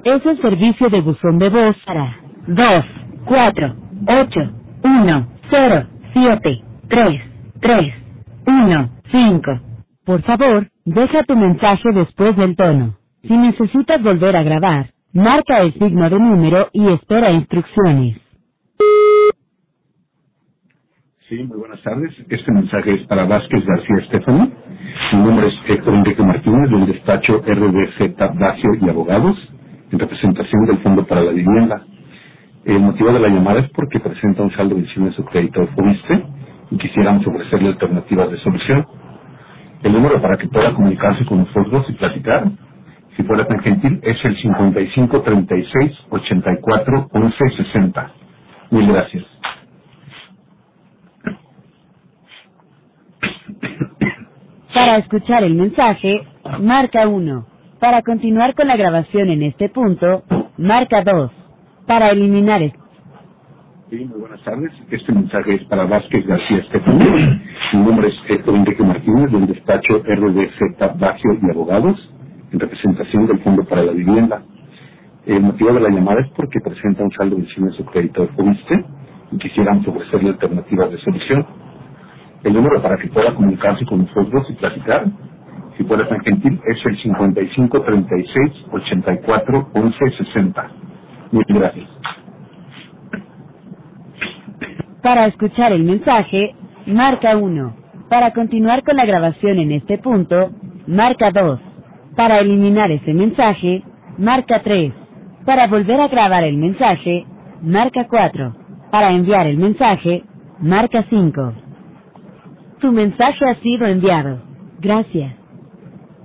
Es el servicio de buzón de voz para 2 4 8 1 0 7 3 3 1 5. Por favor, deja tu mensaje después del tono. Si necesitas volver a grabar, marca el signo de número y espera instrucciones. Sí, muy buenas tardes. Este mensaje es para Vázquez García Estefano. Mi nombre es Héctor Enrique Martínez, del despacho RBZ Dacio y Abogados, en representación del Fondo para la Vivienda. El motivo de la llamada es porque presenta un saldo vencido en su crédito Fobiste y quisiéramos ofrecerle alternativas de solución. El número para que pueda comunicarse con nosotros y platicar, si fuera tan gentil, es el 55 36 84 11 60. Mil gracias. Para escuchar el mensaje, marca 1. Para continuar con la grabación en este punto, marca 2. Para eliminar el... Sí, muy buenas tardes. Este mensaje es para Vázquez García Estefano. Mi nombre es Héctor Enrique Martínez, del despacho RBZ Dacio y Abogados, en representación del Fondo para la Vivienda. El motivo de la llamada es porque presenta un saldo vencido en su crédito Fobiste y quisiéramos ofrecerle alternativas de solución. El número para que pueda comunicarse con nosotros y platicar, si fuera tan gentil, es el 55 36 84 11 60. Muchas gracias. Para escuchar el mensaje, marca 1. Para continuar con la grabación en este punto, marca 2. Para eliminar ese mensaje, marca 3. Para volver a grabar el mensaje, marca 4. Para enviar el mensaje, marca 5. Tu mensaje ha sido enviado. Gracias.